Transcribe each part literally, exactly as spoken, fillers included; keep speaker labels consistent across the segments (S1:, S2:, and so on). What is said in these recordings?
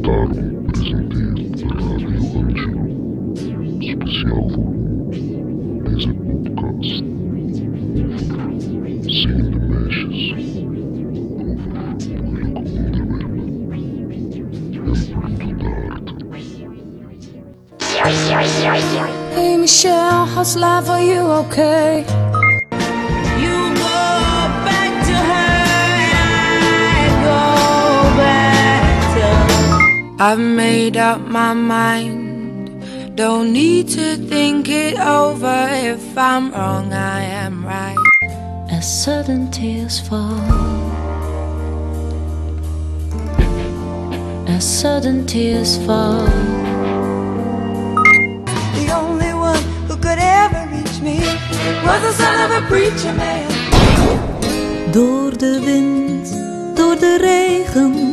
S1: Daarom presenteert Radio Angelo speciaal voor u deze podcast over zingende meisjes, over moeilijke onderwerpen en bloedende harten.
S2: Hey Michelle, how's life, are you okay?
S3: You go back to her, I go back to.
S2: I've made up my mind. Don't need to think it over. If I'm wrong, I am right.
S4: As sudden tears fall, as sudden tears fall.
S3: The only one who could ever reach me was the son of a preacher man.
S4: Door de wind, door de regen.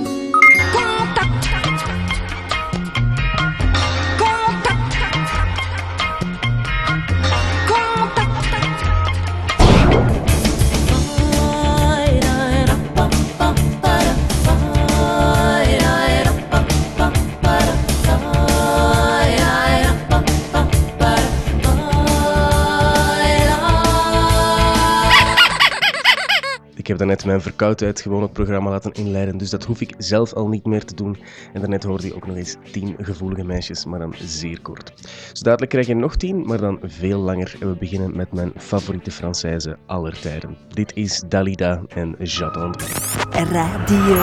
S5: Ik heb daarnet mijn verkoudheid gewoon het programma laten inleiden, dus dat hoef ik zelf al niet meer te doen. En daarnet hoorde je ook nog eens tien gevoelige meisjes, maar dan zeer kort. Zo dadelijk krijg je nog tien, maar dan veel langer. En we beginnen met mijn favoriete Française aller tijden. Dit is Dalida en J'attendrai.
S4: Radio.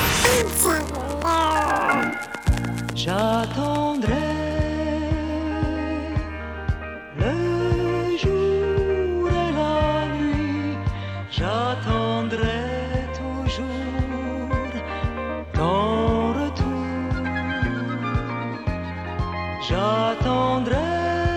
S3: J'attendrai le jour et la nuit. J'attendrai toujours ton retour. J'attendrai,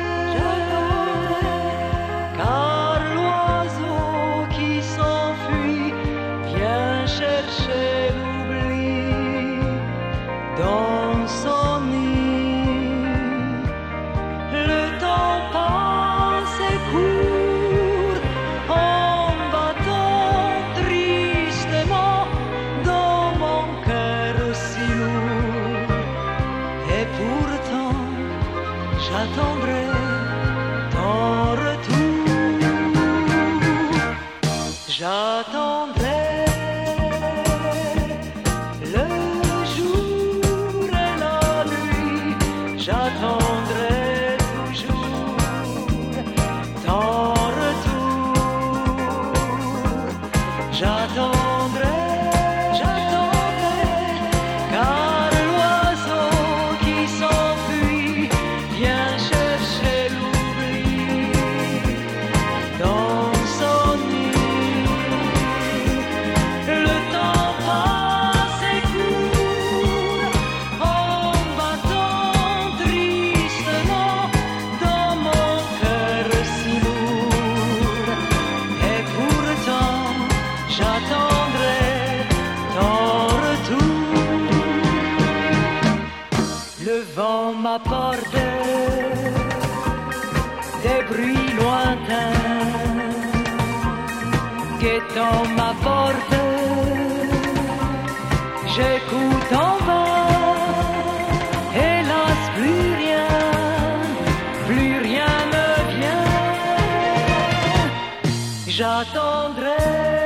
S3: car l'oiseau qui s'enfuit vient chercher l'oubli dans son nid. Le temps passe et court en battant tristement dans mon cœur si lourd. Et pourtant j'attendrai ton retour. J'attendrai le jour et la nuit. J'attendrai toujours ton retour. J'attendrai, j'attendrai, car l'oiseau qui s'enfuit vient chercher l'oubli dans son nid. Le temps passe et court en battant tristement dans mon cœur si lourd. Et pourtant j'attendrai ton retour. Le vent m'apporte des bruits lointains, guettant ma porte, j'écoute en vain. Hélas, plus rien, plus rien ne vient. J'attendrai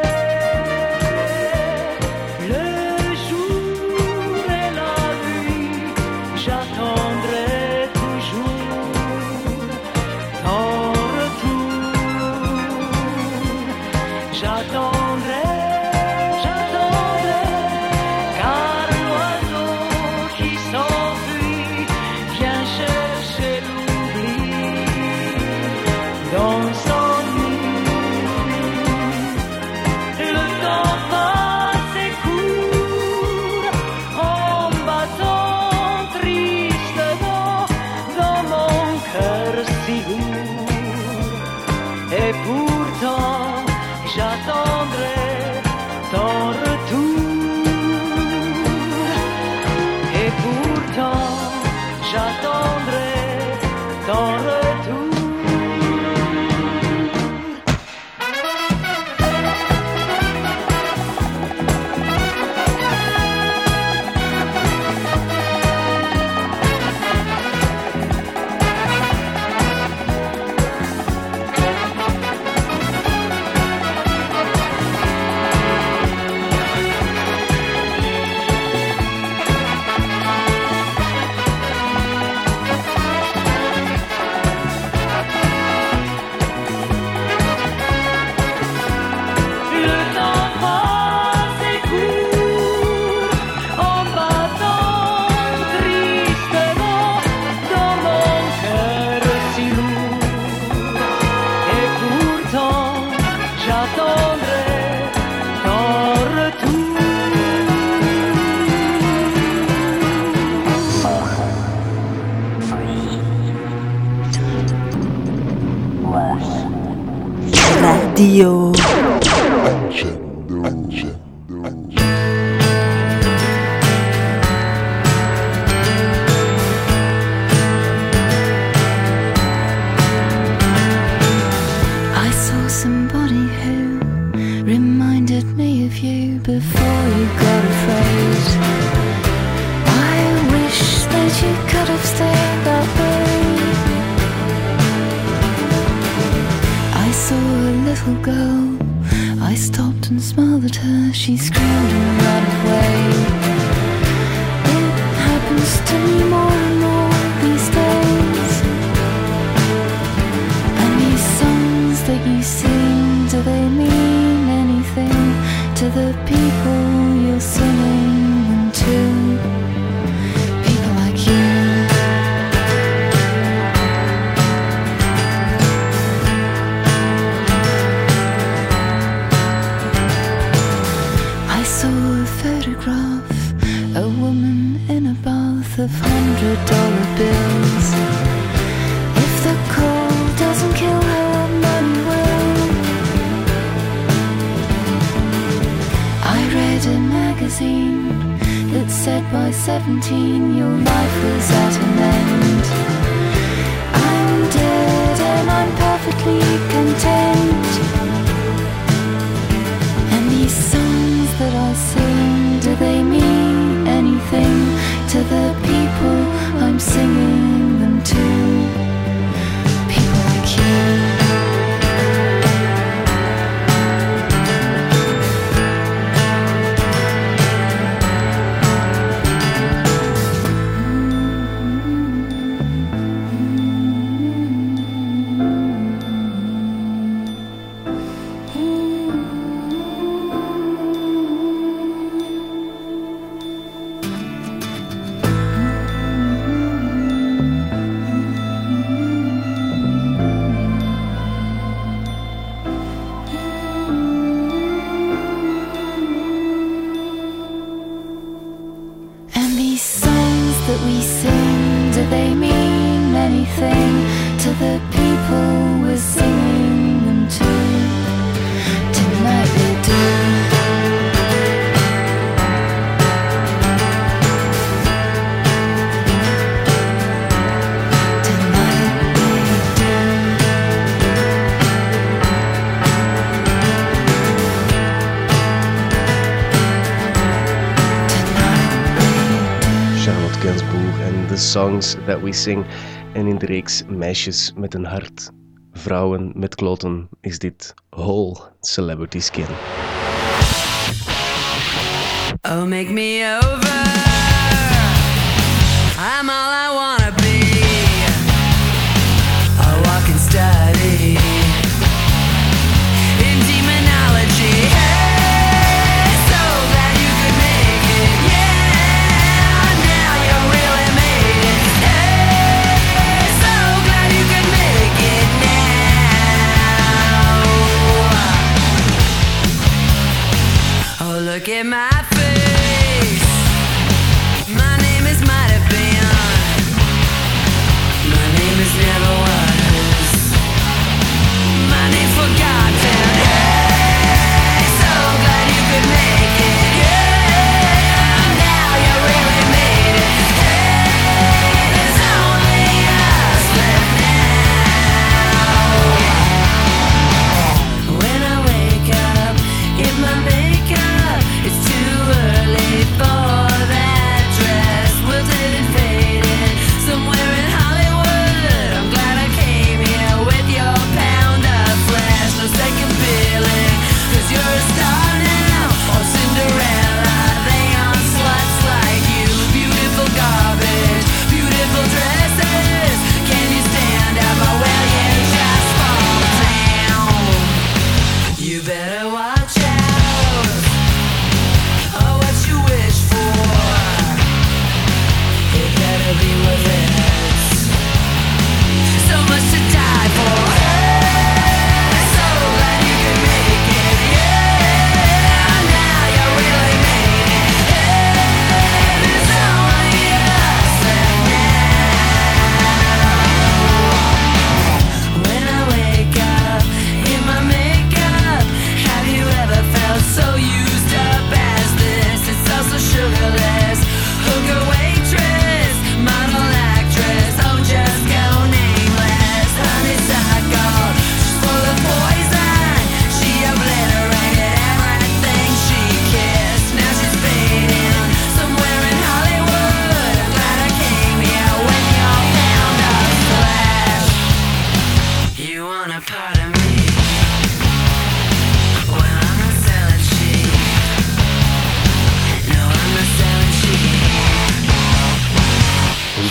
S3: le jour et la nuit. J'attendrai toujours ton retour. J'attendrai, j'attendrai, car l'oiseau qui s'enfuit vient chercher l'oubli dans son nid.
S4: Radio.
S1: Accendo, accendo.
S4: I saw somebody who reminded me of you before you got afraid. I wish that you could have stayed that way. I saw a little girl, I stopped and smiled at her, she screamed and ran away. It happens to me more and more these days. And these songs that you sing, do they mean anything to the people you're singing them to? People like you. I saw a photograph, a woman in a bath of hundred dollar bills. If the cold doesn't kill her, money will. I read a magazine that said by seventeen your life was at an end. I'm dead and I'm perfectly content. And these songs that I sing, do they mean anything to the people I'm singing them to? People like you.
S5: Songs That We Sing. En in de reeks Meisjes met een hart, vrouwen met kloten is dit Whole Celebrity Skin.
S6: Oh, make me over, I'm all I wanna be, a walking study in demonology. Hey, so glad you could make it, yeah, now you really made it. Hey, so glad you could make it now. Oh, look at my face,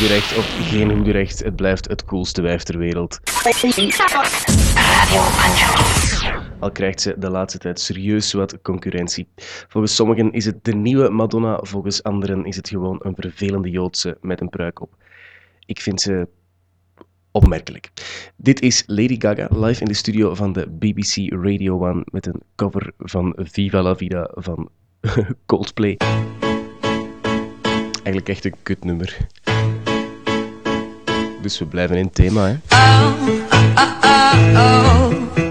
S5: hoederecht of geen hoederecht, het blijft het coolste wijf ter wereld. Al krijgt ze de laatste tijd serieus wat concurrentie. Volgens sommigen is het de nieuwe Madonna, volgens anderen is het gewoon een vervelende Joodse met een pruik op. Ik vind ze opmerkelijk. Dit is Lady Gaga live in de studio van de B B C Radio one met een cover van Viva la Vida van Coldplay. Eigenlijk echt een kutnummer. Dus we blijven in het thema, hè.
S6: Oh, oh, oh, oh.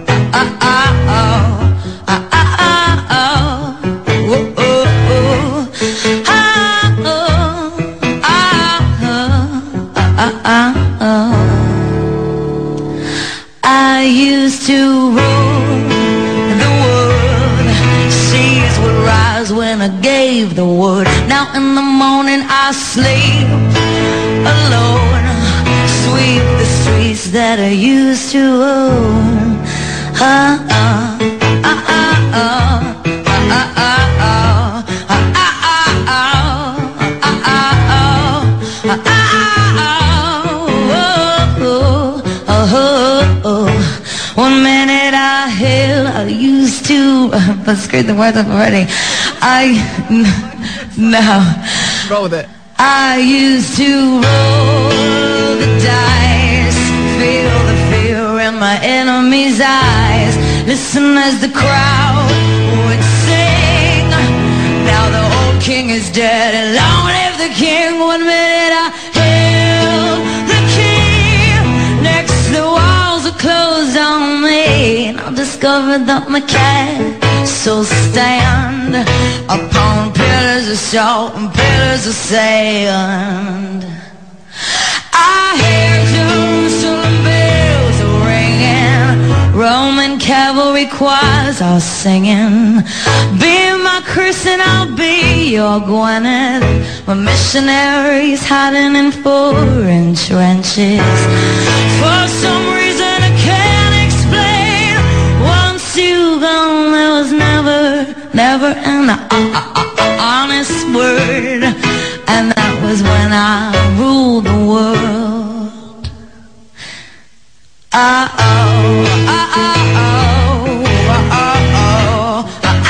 S6: I used to rule the world. Seas would rise when I gave the word. Now in the morning I sleep alone. Sweep the streets that I used to own. Uh, uh, uh, uh, uh. One minute I held, I used to, but screwed the words up already. I, no.
S7: Roll with it.
S6: I used to roll the dice, feel the fear in my enemy's eyes, listen as the crowd would sing. Now the old king is dead and long live the king. One minute I held the key, next the walls are closed on me. And I discovered that my castle stand upon pillars of salt and pillars of sand. I hear Jerusalem bells ringing, Roman cavalry choirs are singing. Be my Chris and I'll be your Gwyneth. My missionaries hiding in foreign trenches. For some reason I can't explain, once you gone there was never, never an uh, uh, uh, honest word. And that was when I ruled the world. Uh-oh, uh-oh, uh-oh,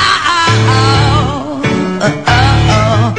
S6: uh-oh, uh-oh,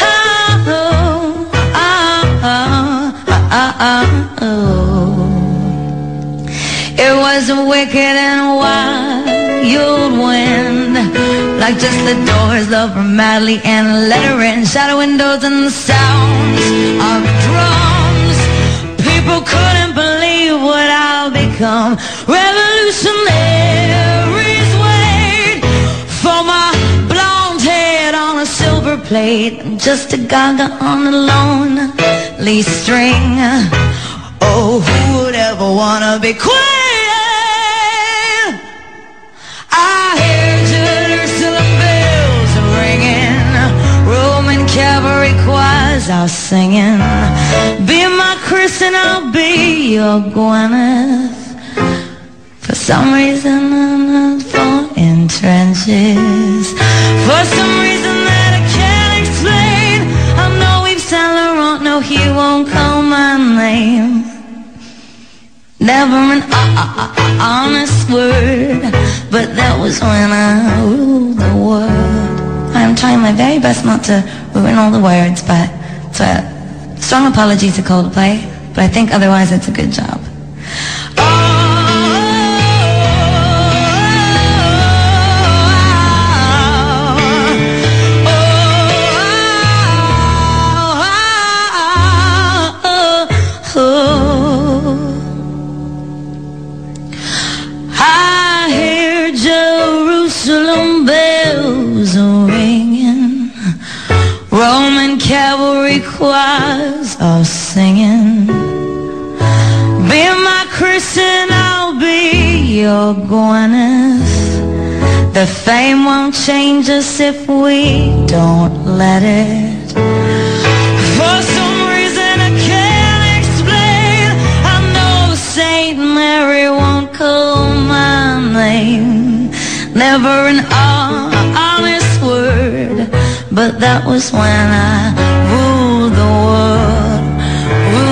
S6: uh-oh. It was a wicked and wild wind, like just the doors, love from madly and lettering, shadow windows and the sounds of drums. People couldn't believe what I'll become. Revolutionaries wait for my blonde head on a silver plate, and just a gaga on a lonely string. Oh, who would ever wanna be queen? I hear Jerusalem bells ringing, Roman cavalry choirs are singing. Be my Chris and I'll be your Gwyneth. For some reason I'm not born in trenches. For some reason that I can't explain, I know Yves Saint Laurent, no he won't call my name. Never an uh, uh, uh, honest word, but that was when I ruled the world. I'm trying my very best not to ruin all the words, but so uh, strong apology to Coldplay, but I think otherwise it's a good job. I hear Jerusalem bells ringing, Roman cavalry choirs are singing. Be my Chris and I'll be your Gwyneth. The fame won't change us if we don't let it. For some reason I can't explain, I know Saint Mary won't call my name. Never an honest word, but that was when I ruled the world.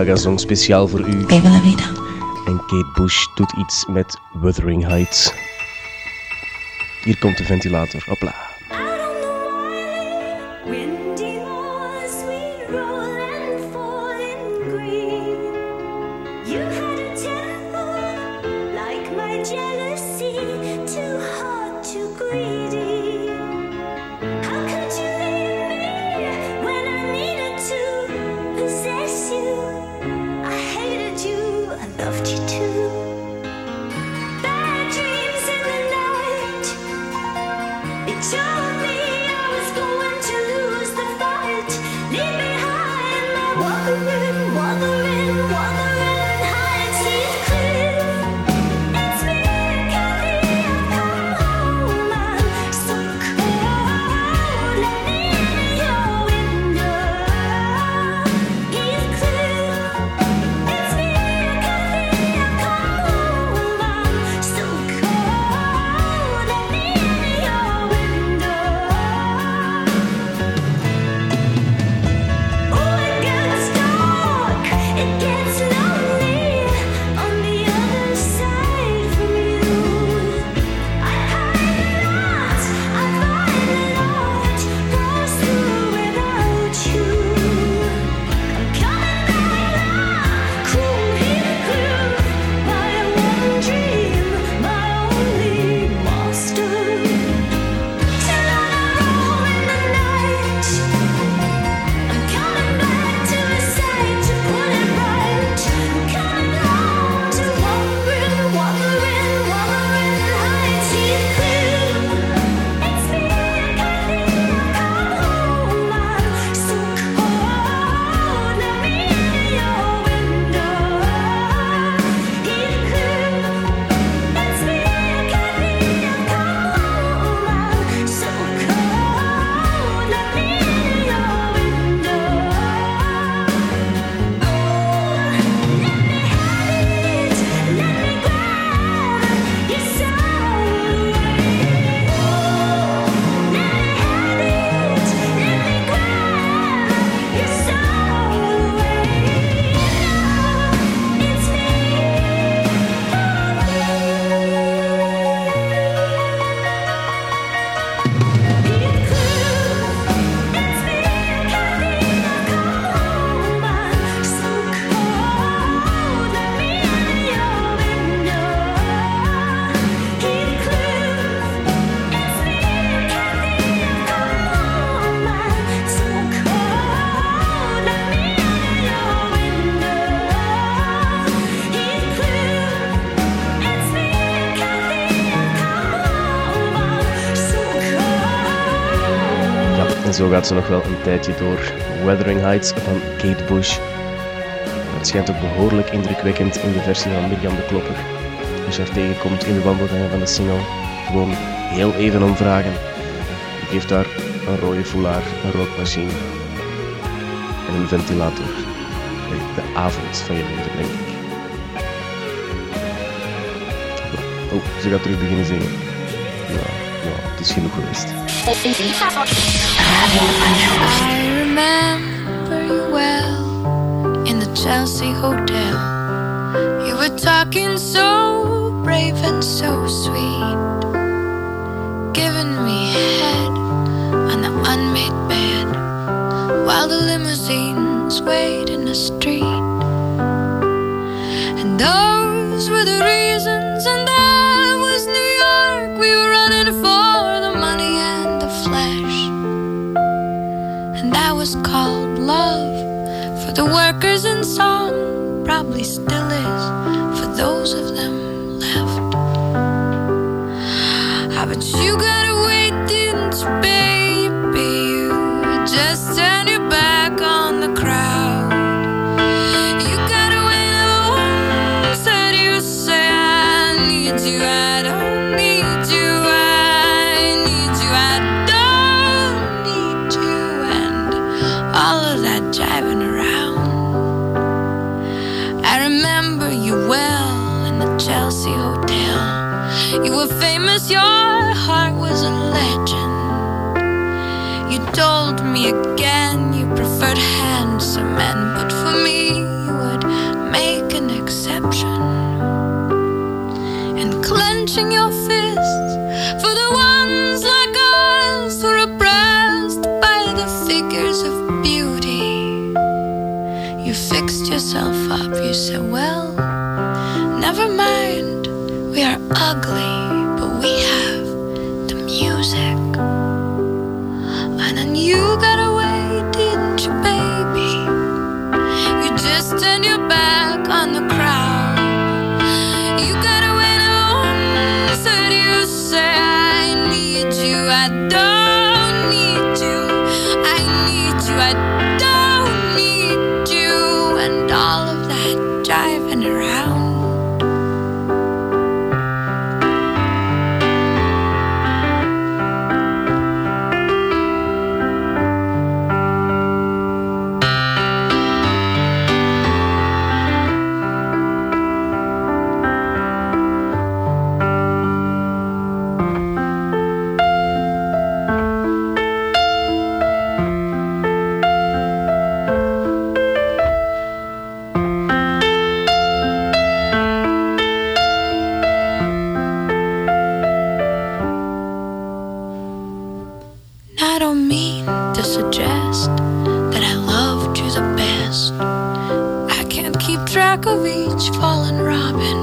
S5: Gaga song speciaal voor u.
S3: Viva la vida.
S5: En Kate Bush doet iets met Wuthering Heights. Hier komt de ventilator. Hopla.
S7: Out on the wide, windy moors, we roll and fall in green. You had a temper like my jealousy, too hot, too greedy. How could you leave me when I needed to possess you? I hated you, I loved you too. Bad dreams in the night. It told me I was going to lose the fight. Leave me high in my wuthering, wuthering, wuthering heights. It's clear, it's me, Kathy. I've come home. I'm so cold. Let me in your window. It's clear, it's me, Kathy. I've come home. I'm so cold. Let me in your window. Oh, it gets dark, it gets lonely on the other side from you. I find a lot, I find a lot goes through without you. I'm coming back now, cool here groove, my one dream, my only master. Till I roll in the night. I'm coming back to a sight to put it right. I'm coming home to wandering, wandering, wandering heights. It's clear, it's me, Kathy. I've come home. I'm so cold. Let me in your window. It's clear, it's me, Kathy. I've come home. I'm so cold. Let me in your window. Oh, let me have it. Let me grab your soul away. Oh, let me have it. Let me grab your soul away. It's me. It's clear, it's me, Kathy. I've come home. I'm so cold. Let me in your window. It's clear, it's me, Kathy. I've come home. I'm so cold. Let me in your window. It's clear, it's me, Kathy. I've come home. I'm so cold.
S5: Ja, en zo gaat ze nog wel een tijdje door. Wuthering Heights van Kate Bush. Het schijnt ook behoorlijk indrukwekkend in de versie van Mirjam de Klopper. Als je haar tegenkomt in de wandelgangen van de single, gewoon heel even om vragen. Die geeft daar een rode foulard, een rookmachine en een ventilator. De avond van je leven, denk ik. Oh, ze gaat terug beginnen zingen. Ja, ja, het is genoeg geweest.
S2: I remember you well in the Chelsea Hotel. You were talking so brave and so sweet, giving me head on the unmade bed while the limousines wait in the street. And those were the reasons, and that was New York. We were running for the money and the flesh, and that was called love for the workers in song. Probably still is for those of them left. Ah, but you got away, didn't you, baby? You just turned your back on the crowd. You got away, oh, said you say I need you, I don't need you, I need you, I don't need you, and all of that jiving around. I remember you well in the Chelsea Hotel. You were famous, your heart was a legend. You told me again you preferred handsome men, but for me you would make an exception. And clenching your fists for the ones like us who are oppressed by the figures of beauty. You fixed yourself up, you said, well, never mind, we are ugly, but we have the music. And then you got away, didn't you, baby? You just turned your back on the crowd. You got away alone, said you say, I need you, I don't need you, I need you, I don't need you, and all of that driving around. I don't mean to suggest that I loved you the best. I can't keep track of each fallen robin.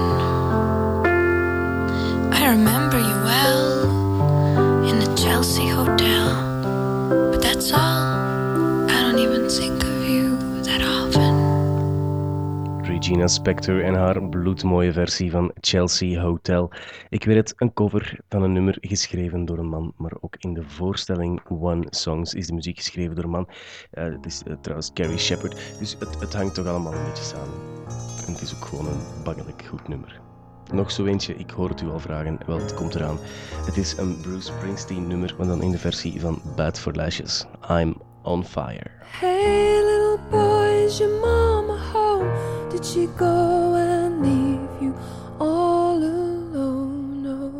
S2: I remember you well in the Chelsea Hotel, but that's all. I don't even think of you that often.
S5: Regina Spektor en haar bloedmooie versie van Chelsea Hotel. Ik weet het, een cover van een nummer geschreven door een man, maar ook in de voorstelling One Songs is de muziek geschreven door een man. Uh, het is uh, trouwens Carrie Shepherd, dus het, het hangt toch allemaal een beetje samen. En het is ook gewoon een bangelijk goed nummer. Nog zo eentje, ik hoor het u al vragen, wel het komt eraan. Het is een Bruce Springsteen nummer, maar dan in de versie van Bad for Lashes. I'm on fire.
S4: Hey little boy, is your mama home? Did she go and leave you all alone? No.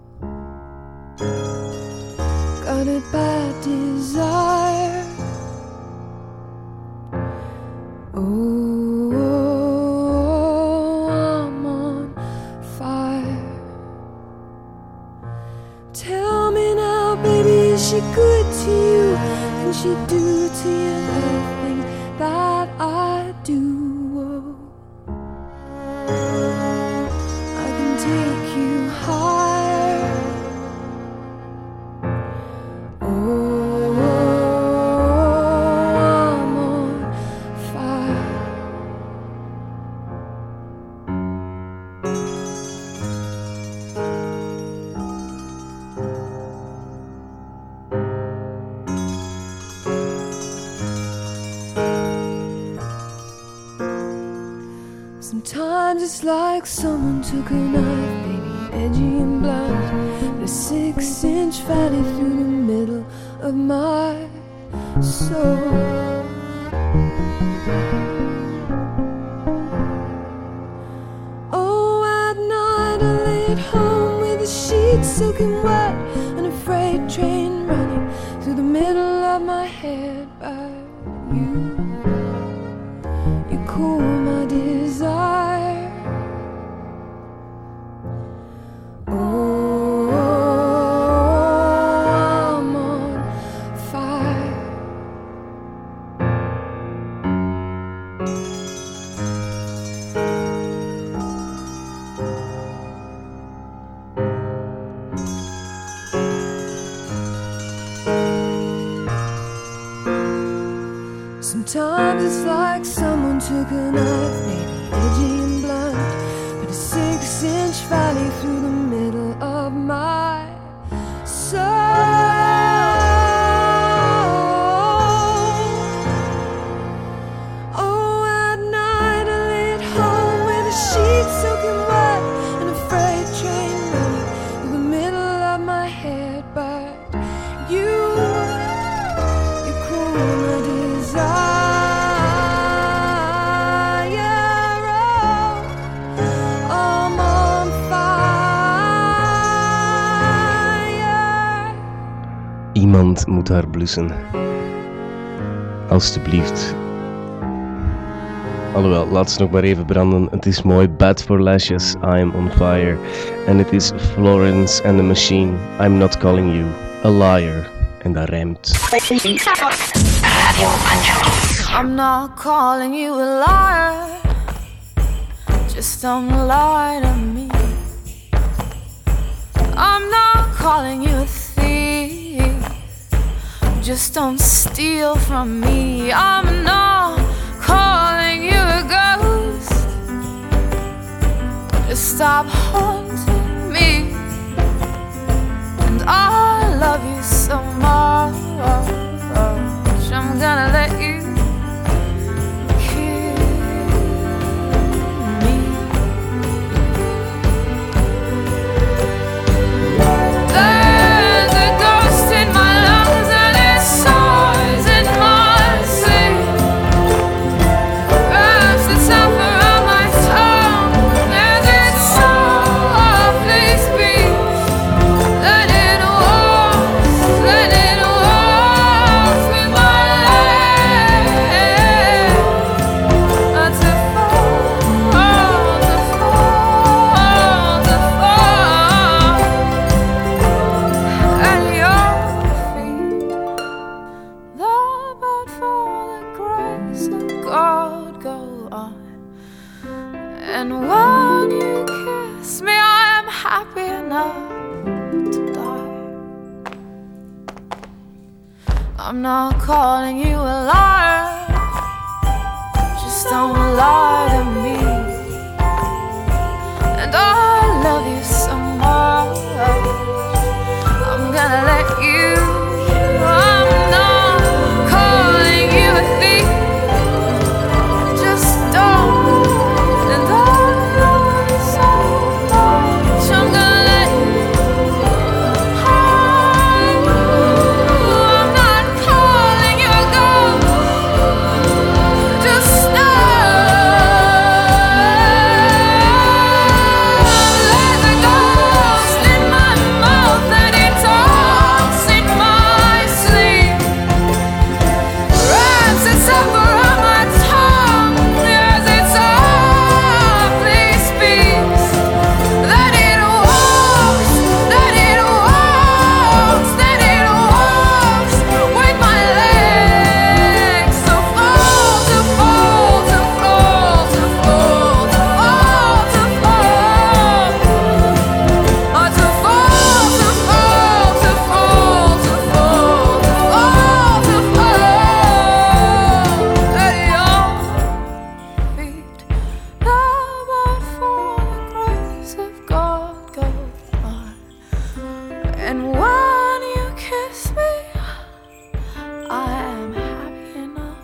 S4: Got a bad desire. Oh, I'm on fire. Tell me now, baby, is she good to you? Can she do to you everything that I do? I can take you higher. Oh, I'm on fire. Sometimes it's like someone took a knife, baby, edgy and blunt, a six-inch valley through the middle of my soul. Oh, at night I lay at home with the sheets soaking wet and a freight train running through the middle of my head. By you, you cool my desire. Oh, I'm on fire. Sometimes it's like someone took a knife, maybe edgy and blunt, but a six-inch valley through the middle of my soul. Oh, at night I lay at home with the sheets soaking wet and a freight train running through the middle of my head, but you, you cool my desire. I'm on fire.
S5: Iemand moet haar blussen. Alsjeblieft. Alhoewel, laat ze nog maar even branden. Het is mooi. Bad for Lashes, I am on fire. En het is Florence and the Machine, I'm not calling you a liar. En dat rijmt.
S2: I'm not calling you a liar. Just don't lie to me. I'm not calling you a thief. Just don't steal from me. I'm not calling you a ghost. Just stop haunting me. And I love you so much, I'm gonna let you kill me. There's a ghost in my lungs and it soars in my sleep. Wraps itself around my tongue as it softly speaks. Let it walk, let it walk with my legs. Not to fall, to fall, to fall at your feet. Love, but for the grace of God, go on. And when you kiss me, I am happy enough to die. I'm not calling you a liar. Just don't lie to me. And I love you so much, I'm gonna let you. I'm not calling you a thief. Just don't. And I love you so much, I'm gonna let you. I'm not calling you a ghost. Just there's a ghost in my mouth and it talks in my sleep. Wraps itself around my tongue as it softly speaks. That it walks, that it walks, that it walks with my legs. So fall, to fall, to fall, to fall, to fall, to fall. Oh, to fall, to fall, to fall, to fall, to fall, to fall at your feet. Love, but for the grace of God, go on. And when you kiss me, I am happy enough.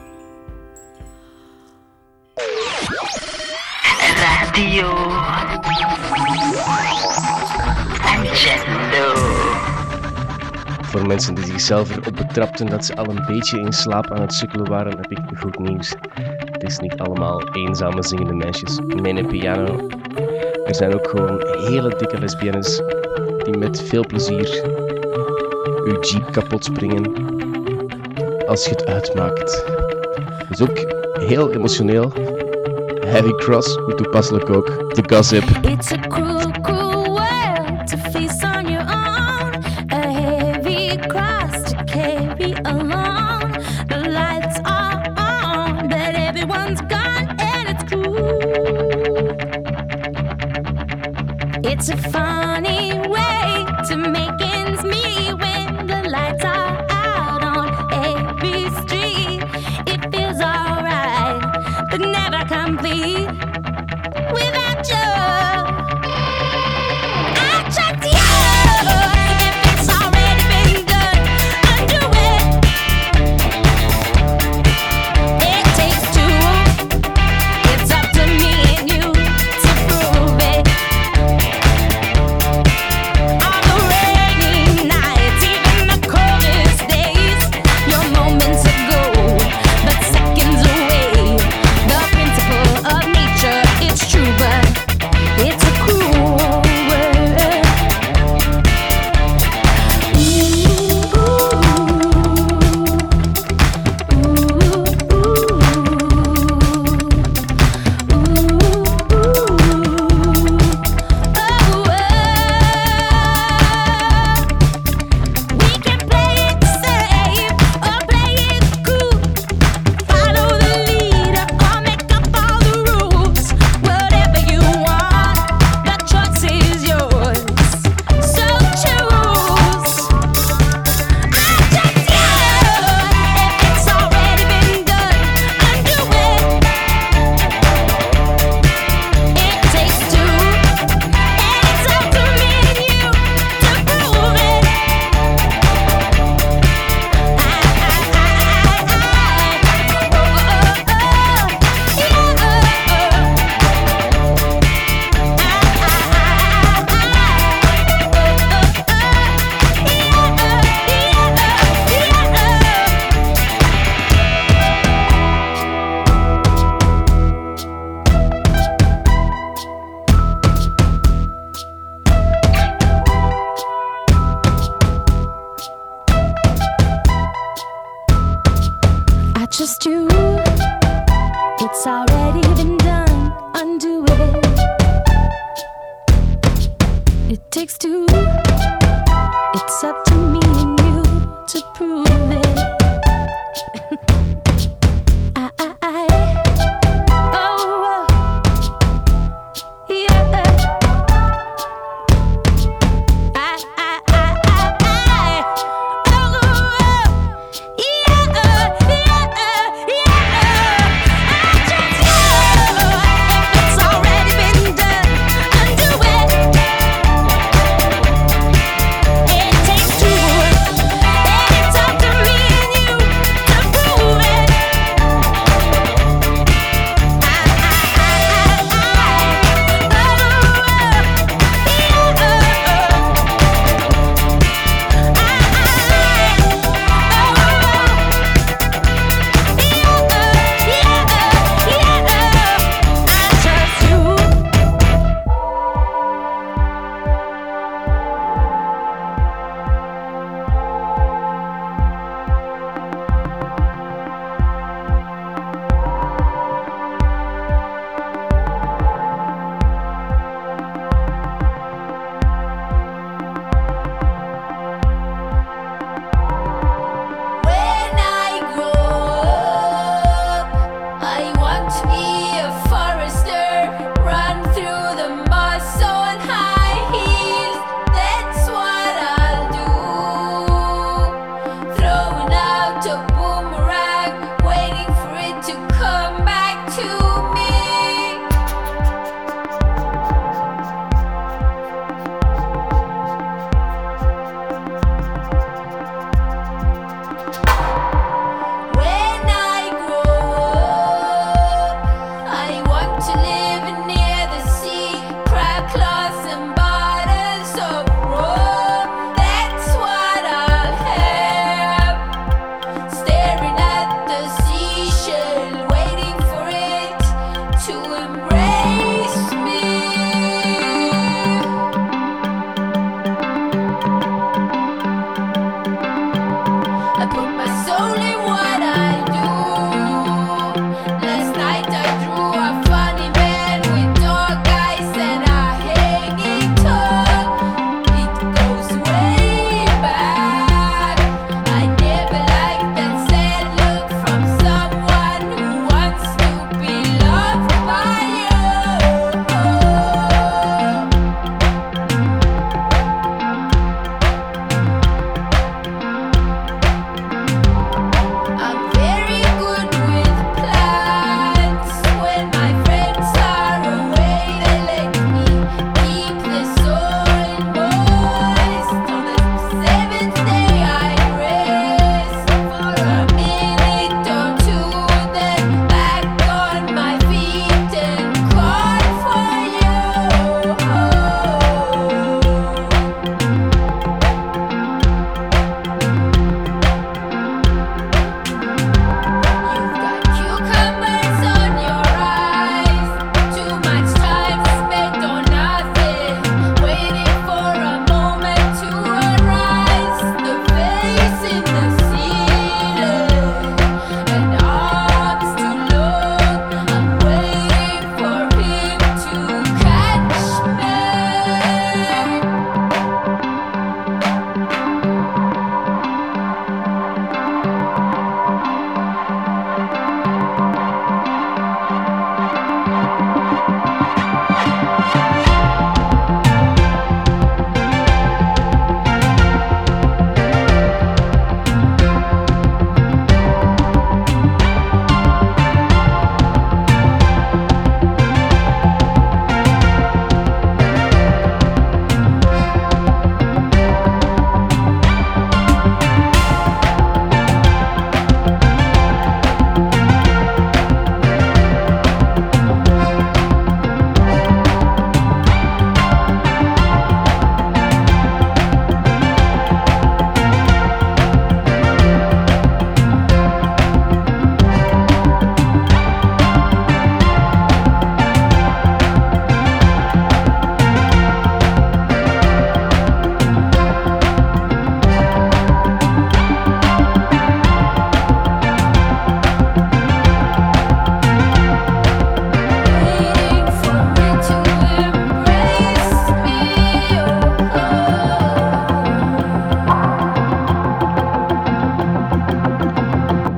S8: Radio Angelo.
S5: Voor mensen die zichzelf erop betrapten dat ze al een beetje in slaap aan het sukkelen waren, heb ik goed nieuws. Het is niet allemaal eenzame zingende meisjes. Mene piano. Er zijn ook gewoon hele dikke lesbiennes die met veel plezier uw jeep kapot springen als je het uitmaakt. Dus ook heel emotioneel. Heavy Cross, hoe toepasselijk ook. The Gossip.
S4: It's a cruel, cruel world to face on your own. A heavy cross to carry alone. The lights are on, but everyone's gone and it's cruel. It's a funny way to make ends meet when the lights are out on every street. It feels alright, but never complete without you.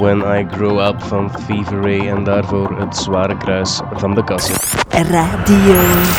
S5: When I Grow Up van Fever Ray en daarvoor het zware kruis van de Casio.
S8: Radio.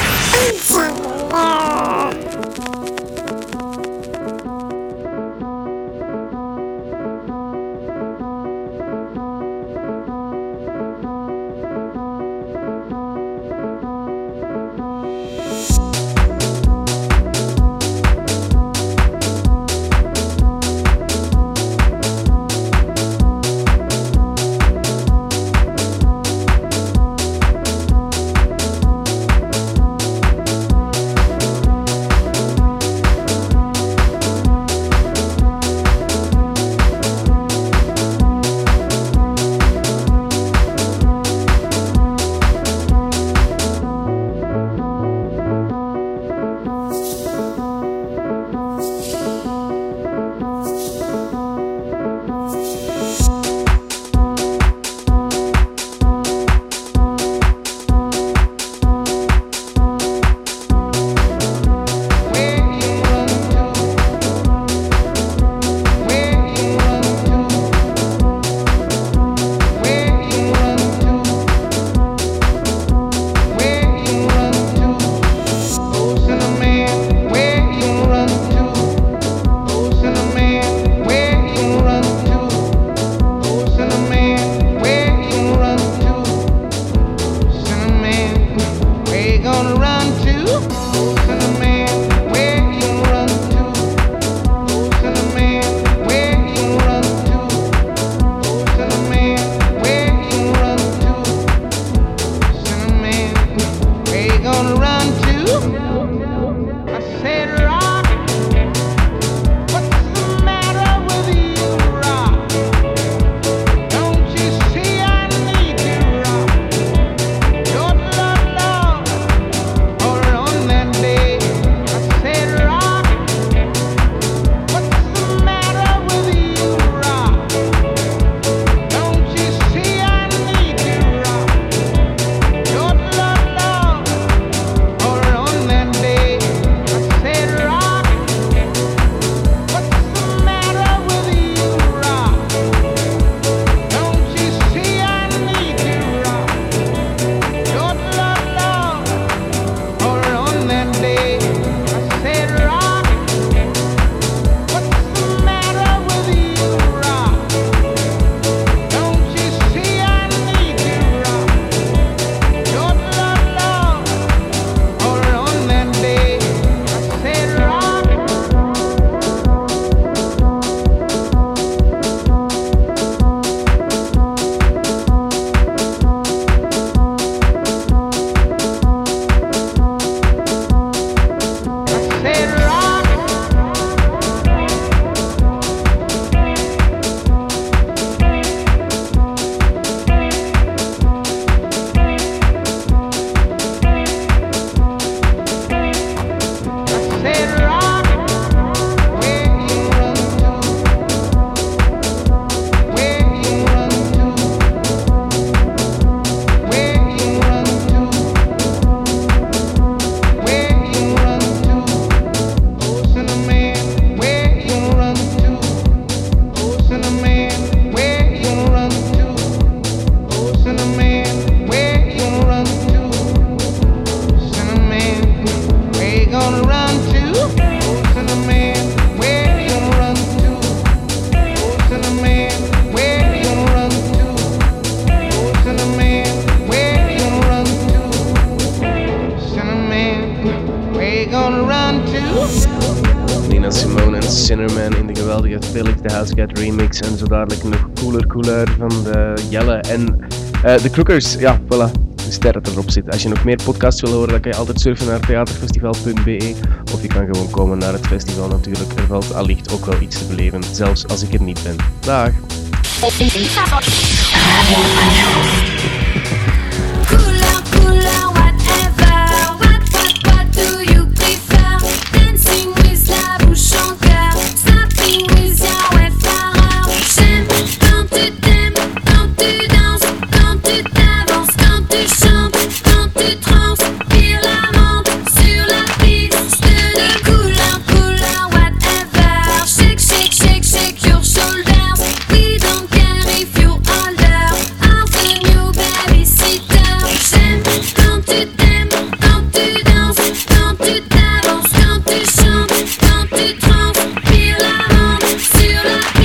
S5: Nina Simone en Sinnerman in de geweldige Felix the Housecat remix. En zo dadelijk nog Cooler Cooler van de Jelle en uh, de Crookers. Ja, voilà. De ster dat erop zit. Als je nog meer podcasts wil horen, dan kan je altijd surfen naar theaterfestival punt be. Of je kan gewoon komen naar het festival natuurlijk. Er valt allicht ook wel iets te beleven, zelfs als ik er niet ben. Dag!
S2: Cooler, cooler, whatever. What, what, what do you prefer? Dancing with la bouche en cœur. Snapping with your wayfarer. J'aime quand tu t'aimes, quand tu danses, quand tu t'avances, quand tu chantes, quand tu transpires la menthe sur la piste de couleur, couleur, whatever. Shake, shake, shake, shake your shoulders. We don't care if you're like